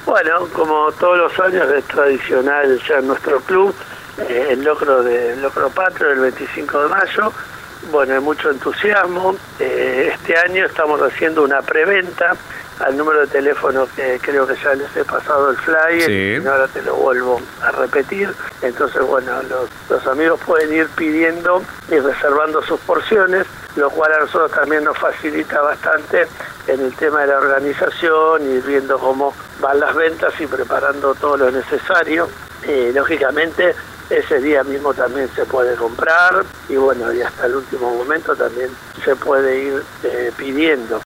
Bueno, como todos los años es tradicional ya en nuestro club, el locro patrio el 25 de mayo. Bueno, hay mucho entusiasmo. Este año estamos haciendo una preventa al número de teléfono que creo que ya les he pasado el flyer, Sí. y ahora te lo vuelvo a repetir. Entonces, bueno, los amigos pueden ir pidiendo y reservando sus porciones, lo cual a nosotros también nos facilita bastante en el tema de la organización, ir viendo cómo van las ventas y preparando todo lo necesario. Lógicamente, ese día mismo también se puede comprar y bueno, y hasta el último momento también se puede ir pidiendo.